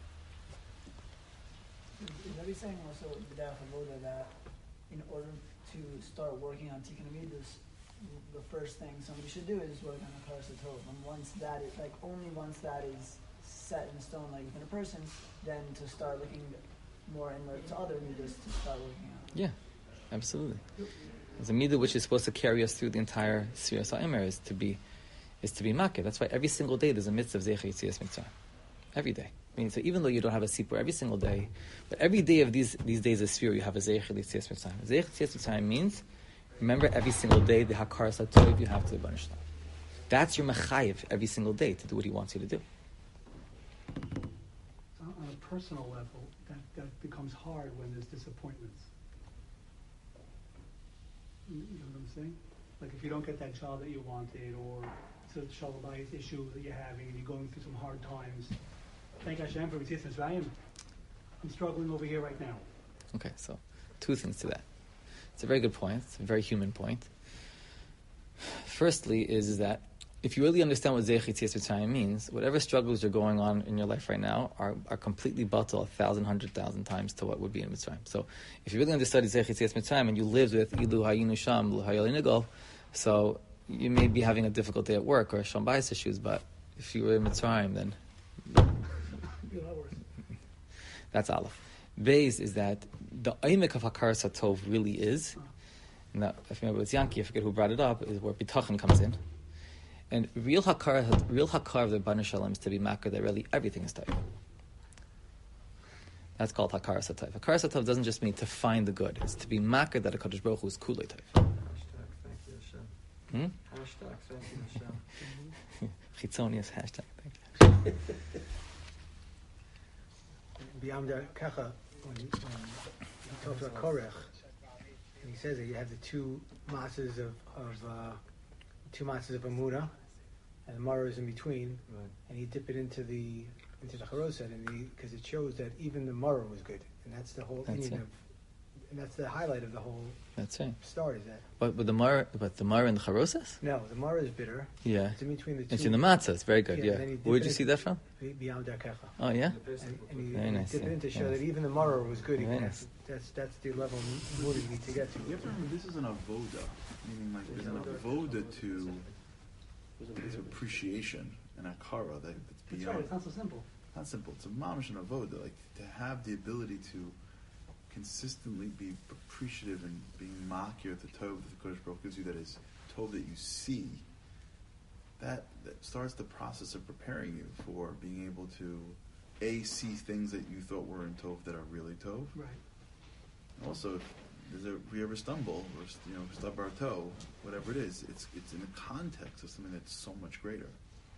Is that he's saying also B'daf Avoda that in order to start working on Tikkun Amidos, the first thing somebody should do is work on a Hakaras HaTov. And once that is, like, only once that is set in stone, like within a person, then to start looking more inward to other midas to start working on. Yeah, absolutely. It's a midah which is supposed to carry us through the entire Sfiras Omer is to be, is to be makir. That's why every single day there's a mitzvah of Zecher Yetzias Mitzrayim. Every day. I mean, so even though you don't have a sipur every single day, but every day of these these days of Sfira, you have a Zecher Yetzias Mitzrayim. Zecher Yetzias Mitzrayim means, remember every single day the Hakaras HaTov you have to the Rebbeinu Shalom. That's your mechayev every single day to do what He wants you to do. On on a personal level, that, that becomes hard when there's disappointments. You you know what I'm saying? Like if you don't get that job that you wanted, or it's a shalom bayis issue that you're having, and you're going through some hard times. Thank Hashem for Yetzias Mitzrayim. I'm struggling over here right now. Okay, so two things to that. It's a very good point. It's a very human point. Firstly, is, is that if you really understand what Zecher Yetzias Mitzrayim means, whatever struggles are going on in your life right now are, are completely batal a thousand, hundred thousand times to what would be in Mitzrayim. So if you really understood Zecher Yetzias Mitzrayim and you lived with Ilu Hayinu Sham, Lu Hayalinigal, so you may be having a difficult day at work or Sham Bayis issues, but if you were in Mitzrayim, then that's Aleph. Beis is that the Aimek of Hakaras HaTov really is, and that, if you remember it's Yankee, I forget who brought it up, is where Bitachon comes in. And real Hakar, real Hakar of the Rebbeinu Shalom is to be makar that really everything is Tov. That's called Hakaras HaTov. Hakaras HaTov doesn't just mean to find the good; it's to be makar that a Kadosh Baruch Hu is kulei Tov. Hashtag thank you Hashem. Hmm? Hashtag thank you Hashem. Chitzonius hashtag. Beyond Kecha, when, when he talks about Korech, and he says that you have the two matzahs of, of uh, two matzahs of Amuna, and the Mara is in between, Right. and he dip it into the into the Charoset, and because it shows that even the Mara was good, and that's the whole That's Indian it. of, and that's the highlight of the whole That's right. story. Is that But with the mar, but the mar and the charosas? no, the Mara is bitter. Yeah. It's in between the two. It's in the matzahs. Very good. Yeah, Yeah. and then he dip Where'd it you in- see that from? Beyond Kecha. Oh yeah. And, and he, Very and he nice, dip yeah. it in to show Very that nice. even the Mara was good. Very Again. nice. That's that's the level of mood you need to get to. You have to remember, this is an avoda, meaning like there's an avoda to to appreciation and akara that, that's That's beyond. right, it's not so simple. Not simple. It's a mamish and avoda, like to have the ability to consistently be appreciative and being makir at the tov that the Kodesh Baruch gives you, that is tov that you see. That that starts the process of preparing you for being able to a see things that you thought were in tov that are really tov. Right. Also, if, there's a, if we ever stumble or you know stub our toe, whatever it is, it's it's in the context of something that's so much greater.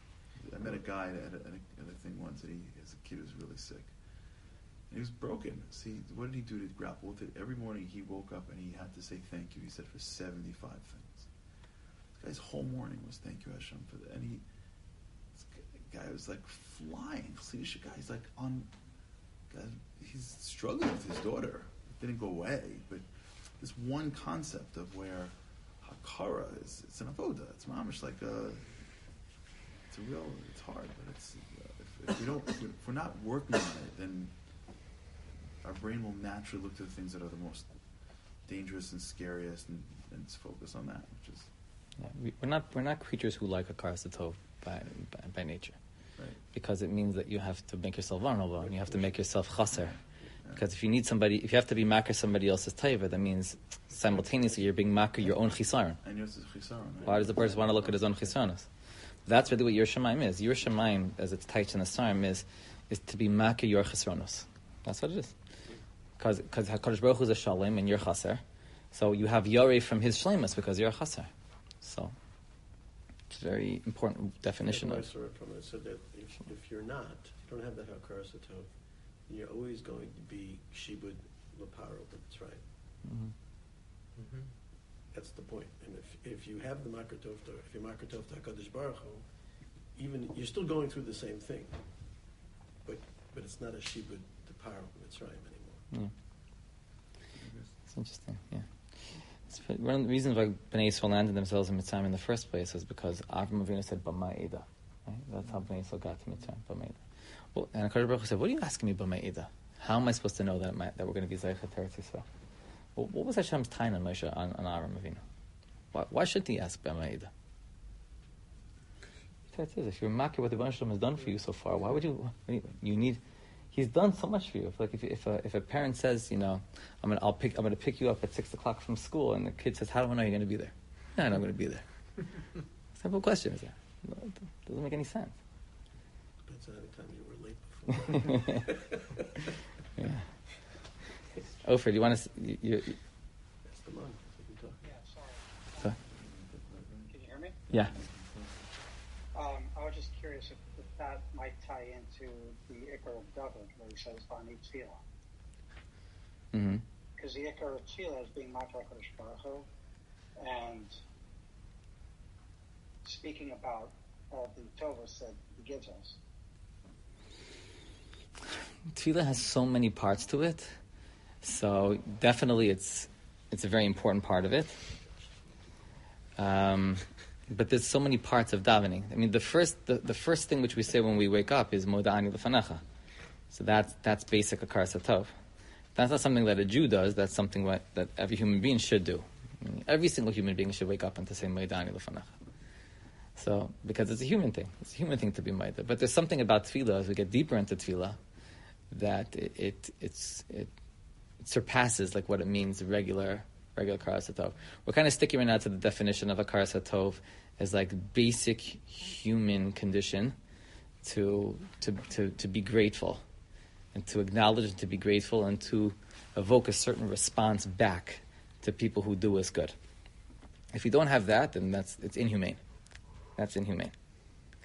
I met a guy at a, at a, at a thing once, and he, his kid was really sick. And he was broken. See, what did he do to grapple with it? Every morning he woke up and he had to say thank you. He said for seventy-five things. This guy's whole morning was thank you Hashem for that. And he, this guy was like flying. See, this guy, he's like on. Guy, he's struggling with his daughter. It didn't go away, but this one concept of where hakara is, it's an avoda. It's mamish like a. It's a real. It's hard, but it's. Uh, if, if we don't, if we're not working on it, then our brain will naturally look to the things that are the most dangerous and scariest, and, and focus on that, which is Yeah, we, we're not we're not creatures who like a karsatov by, by by nature, right. because it means that you have to make yourself vulnerable and you have to make yourself chaser. Because if you need somebody, if you have to be makar somebody else's taiva, that means simultaneously you're being makar your own chisaron. And yours is chisaron. Right? Why does the person want to look at his own chisaronos? That's really what your shemaim is. Your shemaim, as it's typed in the sarm, is is to be makar your chisaronos. That's what it is. Because because Hakadosh Baruch Hu is a shalom and you're chaser, so you have yoreh from his shlemus because you're a chaser. So it's a very important definition I of. saw it from it said that if, if you're not, if you don't have that hakara satov, you're always going to be shibud laparo. That's right. Mm-hmm. That's the point. And if if you have the makar tov, if you're makar tov to Hakadosh Baruch Hu, even you're still going through the same thing, but but it's not a shibud laparo Mitzrayim anymore. Yeah. It's interesting. Yeah. It's one of the reasons why Bnei Yisrael landed themselves in Mitzrayim in the first place was because Avram Avinu said B'ma'ida. Right? That's how Bnei Yisrael got to Mitzrayim. B'ma'ida. Well, and HaKadosh Baruch Hu said, "What are you asking me B'ma'ida? How am I supposed to know that my, that we're going to be Zeichet Eretz Yisrael?" Well, what was Hashem's time on Moshe on, on Avram Avinu? Why, why shouldn't he ask B'ma'ida? That's it. If you're makir what the Rebbeinu Shalom has done for you so far, why would you? You need. He's done so much for you. Like if if a, if a parent says, you know, I'm gonna I'll pick I'm gonna pick you up at six o'clock from school, and the kid says, how do I know you're gonna be there? Yeah, I know I'm gonna be there. Simple question is that. It doesn't make any sense. Depends on how many times you were late before. Yeah. Ofer, do you want to? You, you, That's the month. We can talk. Yeah, sorry. Sorry? Can you hear me? yeah. Um, I was just curious if, if that might tie into the Iker of David, where he says Bani Tefillah. Mm-hmm. Because the Iker of Tefillah is being Makar Kodesh Baruch Hu, and speaking about all the Tovas that he gives us. Tefillah has so many parts to it, so definitely it's it's a very important part of it. Um, but there's so many parts of davening. I mean, the first the, the first thing which we say when we wake up is Moda'ani Lefanecha. So that's that's basic Akar Satov. That's not something that a Jew does. That's something what, that every human being should do. I mean, every single human being should wake up and to say Moda'ani Lefanecha. So because it's a human thing, it's a human thing to be Maida. But there's something about Tefillah as we get deeper into Tefillah that it, it it's it, it surpasses like what it means regular regular Karas HaTov. We're kind of sticking right now to the definition of a Karas HaTov as like basic human condition to to to to be grateful and to acknowledge and to be grateful and to evoke a certain response back to people who do us good. If you don't have that, then that's it's inhumane. That's inhumane.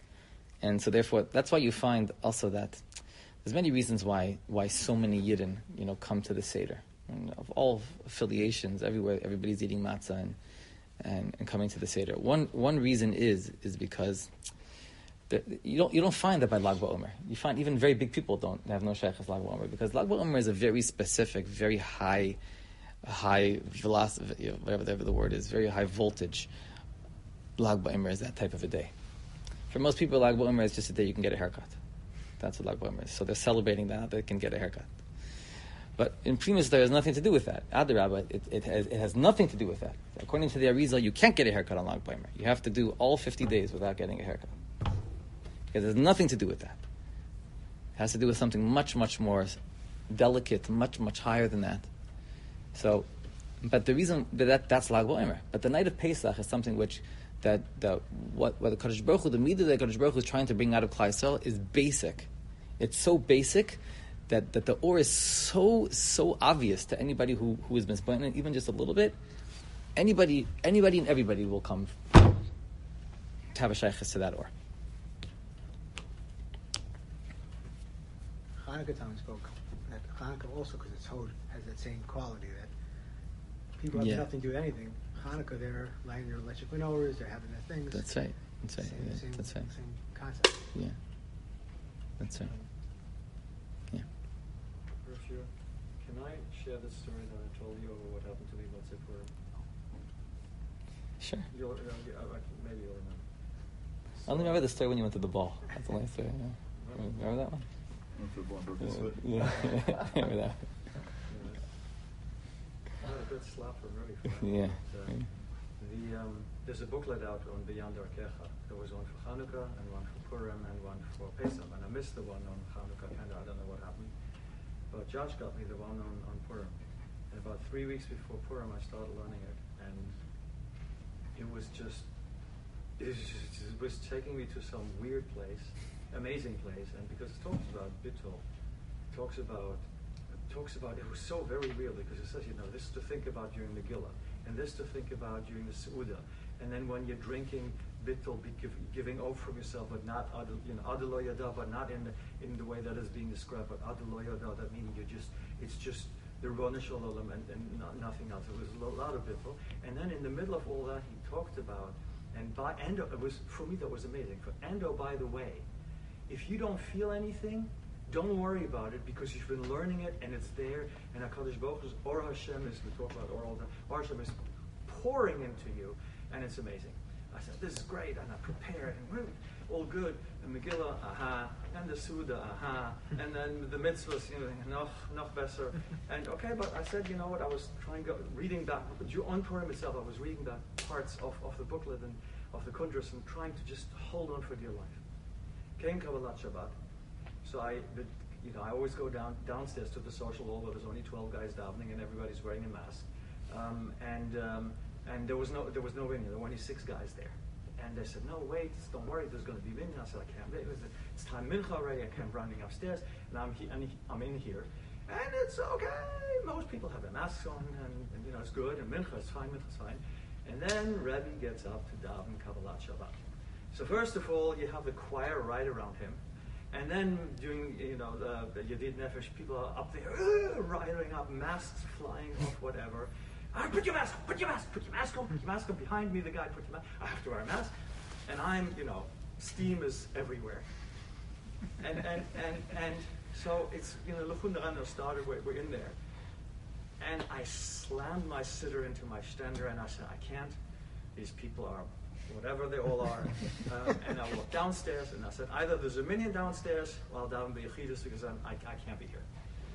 and so therefore that's why you find also that there's many reasons why why so many Yidden, you know, come to the Seder. And of all affiliations, everywhere, everybody's eating matzah and, and, and coming to the Seder. One one reason is is because the, you don't you don't find that by Lag BaOmer. You find even very big people don't have no shaykhs Lag BaOmer, because Lag BaOmer is a very specific, very high, high velocity, whatever, whatever the word is, very high voltage. Lag BaOmer is that type of a day. For most people, Lag BaOmer is just a day you can get a haircut. That's what Lag BaOmer is. So they're celebrating that they can get a haircut. But in Primus, there has nothing to do with that. Adarabba, it, it, has, it has nothing to do with that. According to the Arizal, you can't get a haircut on Lag BaOmer. You have to do all fifty days without getting a haircut. Because it has nothing to do with that. It has to do with something much, much more delicate, much, much higher than that. So, but the reason that, that that's Lag BaOmer. But the night of Pesach is something which, that, that what, what the Kadosh Baruch Hu, the midah that Kadosh Baruch Hu is trying to bring out of Klal Yisrael is basic. It's so basic that, that the or is so so obvious to anybody who, who has been split it, even just a little bit. Anybody, anybody and everybody will come to have a shaykhs to that or. Hanukkah time spoke that Hanukkah also, because it's Hod, has that same quality that people have Yeah. nothing to do with anything. Hanukkah, they're lighting their electric menorahs, they're having their things. That's right. That's right. Same, Yeah, same, that's right. same concept. Yeah. That's right. Yeah. Rosh, can I share the story that I told you over what happened to me about Zippur? Sure. You'll, uh, you- uh, maybe you'll remember. I only remember the story when you went to the ball. That's the only story. Yeah. Remember that one? Went for a ball and broke Yeah. his foot. yeah. Remember that? Yeah. Not a good slap from Rui. Yeah. But, uh, the, um, there's a booklet out on Beyond Darkecha. There was one for Hanukkah and one for Purim and one for Pesach. And I missed the one on Hanukkah. Kind of, I don't know what happened. But Josh got me the one on, on Purim. And about three weeks before Purim, I started learning it. And it was just, it was, just, it was taking me to some weird place, amazing place. And because it talks about Bittul, it talks about, it talks about, it was so very real because it says, you know, this to think about during Megillah, and this to think about during the Seudah. And then when you're drinking Bittul, be give, giving over from yourself, but not, adul, you know, Adul Lo Yada, but not in the, in the way that is being described, but Adul Lo Yada, that meaning you're just, it's just the Ribbono Shel Olam and, and not, nothing else. It was a lot of Bittul. And then in the middle of all that, he talked about, and by, and it was, for me that was amazing. For, and oh, by the way, if you don't feel anything, don't worry about it because you've been learning it and it's there. And HaKadosh Baruch Hu's Or Hashem is, we talk about Or all the time, Or Hashem is pouring into you, and it's amazing. I said, this is great, and I prepared, and we're all good. And Megillah, aha, and the Suda, aha, and then the mitzvahs, you know, noch, noch besser. And okay, but I said, you know what, I was trying to, reading back, on Purim itself, I was reading back parts of, of the booklet and of the Kundras and trying to just hold on for dear life. Came Kabbalat Shabbat. So I, the, you know, I always go down downstairs to the social hall where there's only twelve guys davening and everybody's wearing a mask. Um, and um, and there was no there was no minyan. There were only six guys there. And they said, no, wait, don't worry, there's going to be minyan. I said, I can't wait. It's time mincha already. I came running upstairs, and I'm he, and he, I'm in here, and it's okay. Most people have their masks on, and, and you know it's good. And mincha is fine, mincha is fine. And then Rebbe gets up to daven Kabbalat Shabbat. So first of all, you have the choir right around him. And then during, you know, the, the Yedid Nefesh, people are up there, uh, riding up, masks flying off, whatever. Ah, put your mask on, put your mask, put your mask on, put your mask on. Behind me, the guy, put your mask. I have to wear a mask. And I'm, you know, steam is everywhere. And and and, and so it's, you know, Lechun Rano started, we're, we're in there. And I slammed my sitter into my stender, and I said, I can't. These people are whatever they all are. Um, and I walked downstairs, and I said, either there's a minyan downstairs, or I'll daven b'yechidus because I'm, I, I can't be here.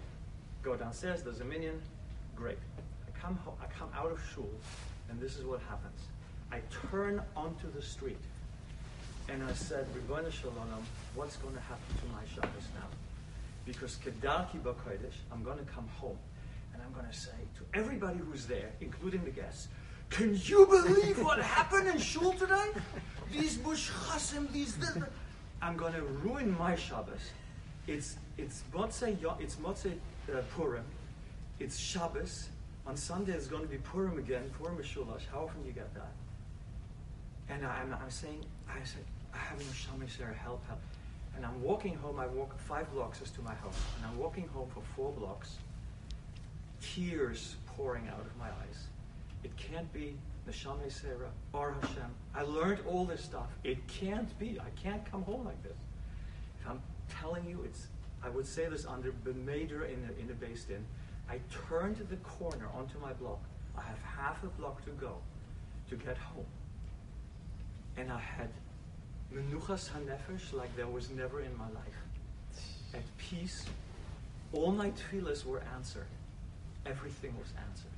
Go downstairs, there's a minyan, great. I come ho- I come out of shul, and this is what happens. I turn onto the street, and I said, Ribbono Shel Olam, what's going to happen to my Shabbos now? Because Kedarki B'Kodesh, I'm going to come home, and I'm going to say to everybody who's there, including the guests, can you believe what happened in shul today? These mushchasim, these this. I'm going to ruin my Shabbos. It's it's Motzei it's Motzei uh, Purim. It's Shabbos. On Sunday it's going to be Purim again. Purim Mishulash. How often do you get that? And I, I'm, I'm saying, I said, I have no shamis there, help, help. And I'm walking home, I walk five blocks to my house, and I'm walking home for four blocks, tears pouring out of my eyes. It can't be Neshamei Sarah, Bar Hashem. I learned all this stuff. It can't be. I can't come home like this. If I'm telling you, it's. I would say this under B'Meder in the, in the Beis Din. I turned the corner onto my block. I have half a block to go to get home. And I had Menuchas HaNefesh like there was never in my life. At peace. All my tefillahs were answered. Everything was answered.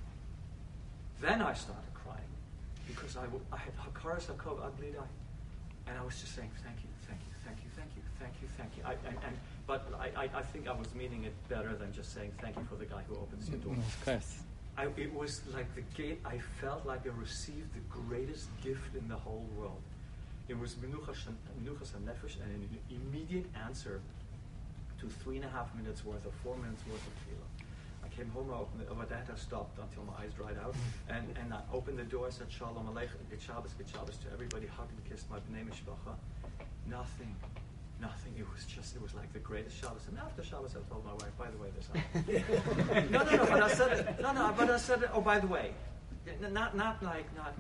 Then I started crying because I, w- I had Hakaras Hakov Aglidai. And I was just saying, thank you, thank you, thank you, thank you, thank you, thank you. I, and, and, but I, I, I think I was meaning it better than just saying thank you for the guy who opens your door. Of course. I, it was like the gate, I felt like I received the greatest gift in the whole world. It was Menuchas HaNefesh and an immediate answer to three and a half minutes worth or four minutes worth of tefillah. I came home, I opened the, but that had stopped until my eyes dried out. And, and I opened the door, I said, Shalom Aleichem, Good Shabbos, Good Shabbos to everybody, hugged and kissed my B'nai Mishpacha. Nothing, nothing. It was just, it was like the greatest Shabbos. And after Shabbos, I told my wife, by the way, this happened. no, no, no, but I said it, no, no, but I said it, oh, by the way, not, not like, not,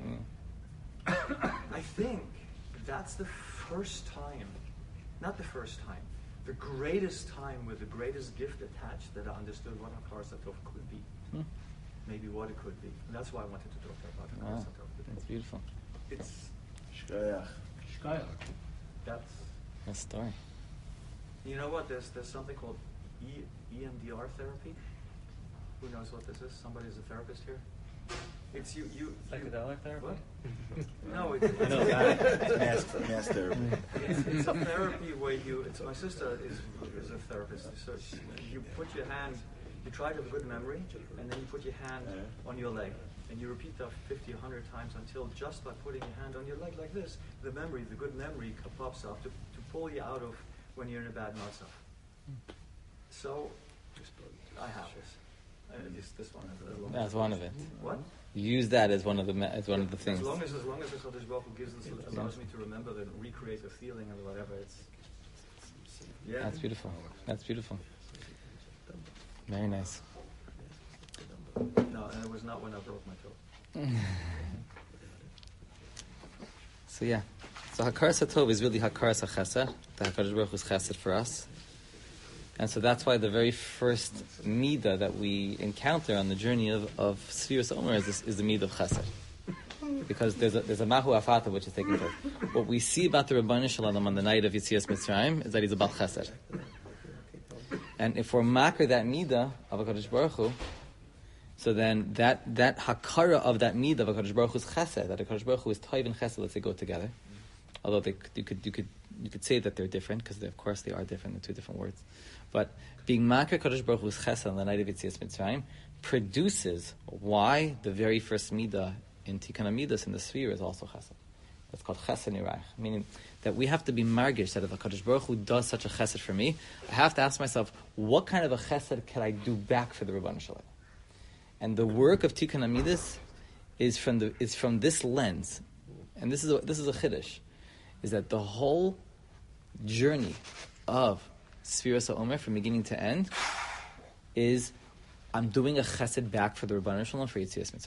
mm. I think that's the first time, not the first time, the greatest time with the greatest gift attached that I understood what Hakaras Hatov could be. Hmm. Maybe what it could be. And that's why I wanted to talk about Hakaras Wow. Hatov. That's beautiful. It's Shkayach. Shkayach. That's That story. you know what? There's there's something called E E M D R therapy. Who knows what this is? Somebody's a therapist here. It's you you Psychedelic therapy? What? No, it's, it's, No, it's, Mass, mass therapy. it's, it's a therapy where you. It's my sister is is a therapist. So she, you put your hand. You try to have a good memory, and then you put your hand on your leg, and you repeat that fifty, a hundred times until just by putting your hand on your leg like this, the memory, the good memory, pops up to, to pull you out of when you're in a bad matzav. So, I have this. Uh, this, this one has a little. That's one of it. What? You use that as one of the me- as one of the things. As long as as long as the Chodesh Baruch Hu gives us allows me to remember the recreate the feeling or whatever. It's yeah. That's beautiful. That's beautiful. Very nice. No, and it was not when I broke my toe. So yeah, so Hakaras Hatov is really Hakaras HaChesed. The Hakadosh Baruch Hu is Chesed for us, and so that's why the very first midah that we encounter on the journey of of Sfiras Omer is, this, is the midah of Chesed, because there's a there's a Mahu Afata which is taking place. What we see about the Rebbeinu Shalom on the night of Yetzias Mitzrayim is that he's about Chesed, and if we're makar that midah of Hakadosh Baruch Hu, so then that, that hakara of that midah of HaKadosh Baruch Hu's chesed, that HaKadosh Baruch Hu is toiv and chesed, let's say, go together. Although they, you could you could you could say that they're different, because of course they are different, they're two different words. But being makar HaKadosh Baruch Hu's chesed on the night of Yetzias Mitzrayim produces why the very first midah in Tikkun HaMidas in the sphere is also chesed. That's called chesed nirach, meaning that we have to be margish that if HaKadosh Baruch Hu does such a chesed for me, I have to ask myself, what kind of a chesed can I do back for the Rebbeinu Shalom? And the work of Tikkun HaMidas is from the is from this lens, and this is a, this is a chiddush, is that the whole journey of Sfiras HaOmer from beginning to end is I'm doing a chesed back for the Rebbeinu Shalom for Yetzias Mitzrayim.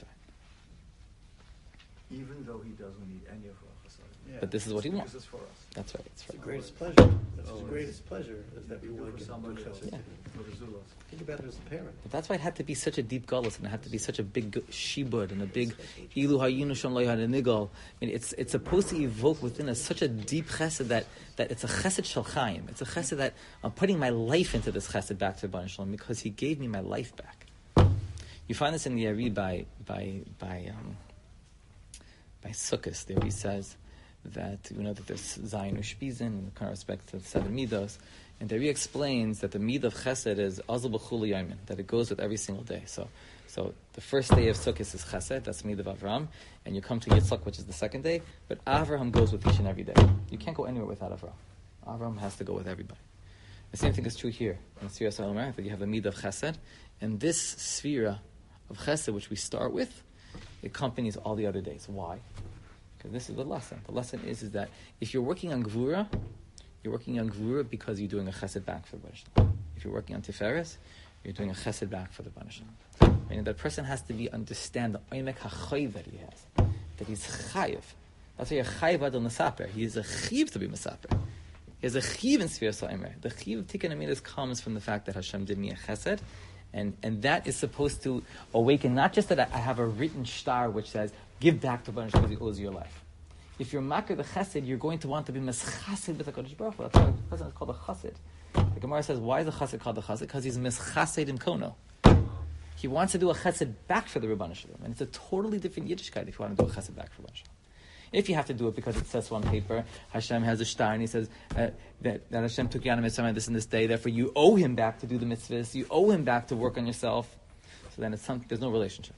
Even though he doesn't need any of our chesed. Yeah. But this is what he wants. This is for us. That's right. It's, It's the right. greatest pleasure. That's his greatest pleasure is that we do want for to somebody do else. chesed. Yeah. For the Zulos. Think about it as a parent. But that's why it had to be such a deep gullus, and it had to be such a big gu- shibud and a big ilu hayinu sham lo yad nigol. I mean, it's it's supposed to evoke within us such a deep chesed that, that it's a chesed shel chaim. It's a chesed that I'm putting my life into this chesed back to Rebbeinu Shalom because he gave me my life back. You find this in the Ari by by by um, by Sukkos. There he says that you know that there's Zayin Ushpizin in the respect to the seven midos. And there he explains that the midah of chesed is azal b'chul yomin, that it goes with every single day. So, so the first day of Sukkot is chesed, that's the midah of Avraham, and you come to Yitzchak, which is the second day. But Avraham goes with each and every day. You can't go anywhere without Avraham. Avraham has to go with everybody. The same thing is true here in Sfiras HaOmer, that you have a midah of chesed, and this sfira of chesed, which we start with, it accompanies all the other days. Why? This is the lesson. The lesson is, is that if you're working on Gvura, you're working on Gvura because you're doing a chesed back for the Baruch. If you're working on Tiferes, you're doing a chesed back for the Baruch. Meaning that person has to be understand the oimek hachayiv that he has, that he's chayiv. That's why you're chayiv adol mesaper. He is a chiv to be mesaper. He has a chiv in Sfir Sa'imer. The chiv of Tikkun Amidas comes from the fact that Hashem did me a chesed, and and that is supposed to awaken not just that I have a written star which says give back to Baruch because he owes you your life. If you're makir the chesed, you're going to want to be meschased with the Kodesh Baruch Hu. That's why the chesed is called a chassid. The Gemara says, why is the chassid called a chassid? Because he's meschased in kono. He wants to do a chesed back for the Ribbon Shalom, and it's a totally different Yiddishkeit if you want to do a chesed back for Ribbon Shalom. If you have to do it because it says so on paper, Hashem has a star and he says uh, that, that Hashem took you out of Mitzrayim this and this day, therefore you owe him back to do the mitzvahs, you owe him back to work on yourself. So then it's some, there's no relationship.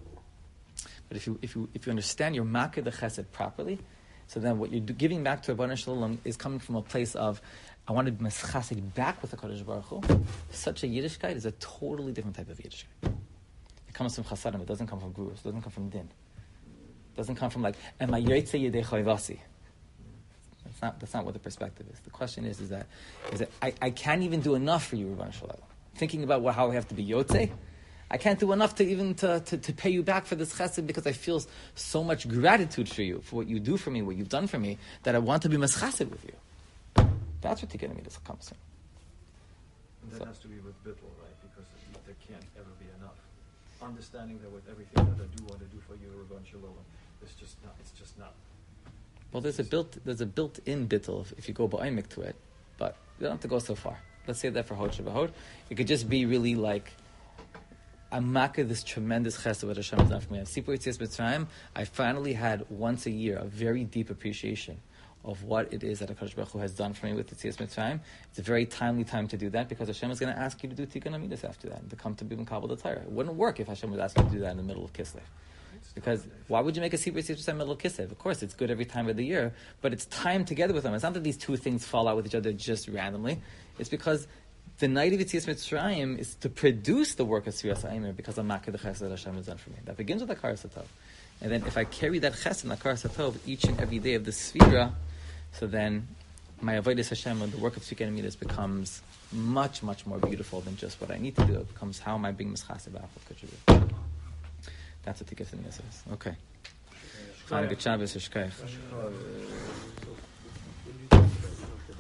But if you if you if you understand your makir the chesed properly, so then what you're do, giving back to Ribbon Shalom is coming from a place of I want to be meschased back with the Kodesh Baruch Hu. Such a Yiddishkeit is a totally different type of Yiddishkeit. It comes from chasadim. It doesn't come from gurus. It doesn't come from din. It doesn't come from like, am I yoytze yedei chayvasi? That's not, that's not what the perspective is. The question is, is that, is that I, I can't even do enough for you, Ribbon Shalom. Thinking about what, how I have to be yotze, I can't do enough to even to, to, to pay you back for this chesed because I feel so much gratitude for you, for what you do for me, what you've done for me, that I want to be meschased with you. That's what Tikkun Amidas comes from. And that So. has to be with bittul, right? Because there can't ever be enough. Understanding that with everything that I do want to do for you, Ribbon Shalom, it's just not. It's just not. Well, there's a built there's a built-in bittul if, if you go ba'omek to it, but you don't have to go so far. Let's say that for Hod Shabbat. It could just be really like, I'm makir this tremendous chesed what Hashem has done for me. At Sipur Yetzias Mitzrayim, I finally had once a year a very deep appreciation of what it is that HaKadosh Baruch Hu has done for me with Yetzias Mitzrayim. It's a very timely time to do that because Hashem is going to ask you to do Tikkun Amidas after that and to come to Bibin Kabbalah the Torah. It wouldn't work if Hashem would ask you to do that in the middle of Kislev. Because why would you make a Sipur Yetzias Mitzrayim in the middle of Kislev? Of course, it's good every time of the year, but it's time together with them. It's not that these two things fall out with each other just randomly. It's because the night of Yetzias Mitzrayim is to produce the work of Sfira Sa'imer because I'm makir the chesed that Hashem has done for me. That begins with the Akar Satov. And then if I carry that chesed and Akar Satov each and every day of the Sfira, so then my avodas Hashem and the work of Tikkun Amidas becomes much, much more beautiful than just what I need to do. It becomes how am I being mischased about what That's what Tikkun Amidas is. Okay. Good Shabbos, Shkayach.